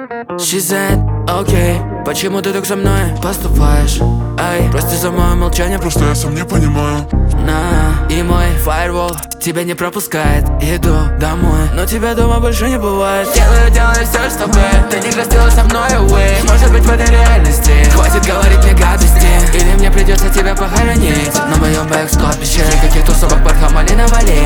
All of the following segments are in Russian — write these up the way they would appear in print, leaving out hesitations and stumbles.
She said, окей, почему ты так со мной поступаешь? Ай, прости за мое молчание, Просто я сам не понимаю. и мой фаервол тебя не пропускает. Иду домой, но тебя дома больше не бывает. Делаю все, чтобы ты не грустила со мной, away. Может быть в этой реальности хватит говорить мне гадости, или мне придется тебя похоронить на моем бэкскопище каких тусовок под Хамали на Бали.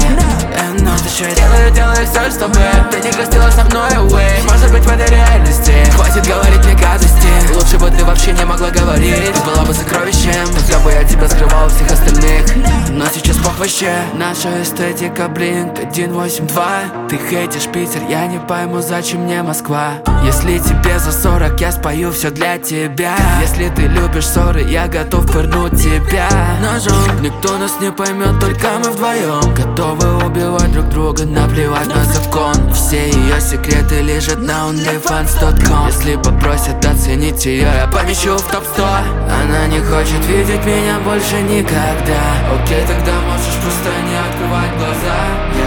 Делаю все, чтобы ты не грустила со мной, away. Может быть в этой реальности хватит говорить мне гадости, лучше бы ты вообще не могла говорить. Ты была бы сокровищем, тогда бы я тебя скрывал от всех остальных. Но сейчас похваще. Наша эстетика Blink 182. Ты хейтишь Питер, я не пойму, зачем мне Москва. Если тебе за 40, я спою все для тебя. Если ты любишь ссоры, я готов пырнуть тебя ножом. Никто нас не поймет, только мы вдвоем. Готовы убивать друг друга, наплевать на закон. Все ее секреты лежат на onlyfans.com. Если попросят оценить ее, я помещу в топ-100. Она не хочет видеть меня больше никогда. Окей, тогда можешь просто не открывать глаза.